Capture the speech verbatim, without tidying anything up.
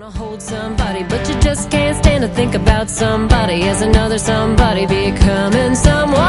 wanna hold somebody, but you just can't stand to think about somebody as another somebody becoming someone.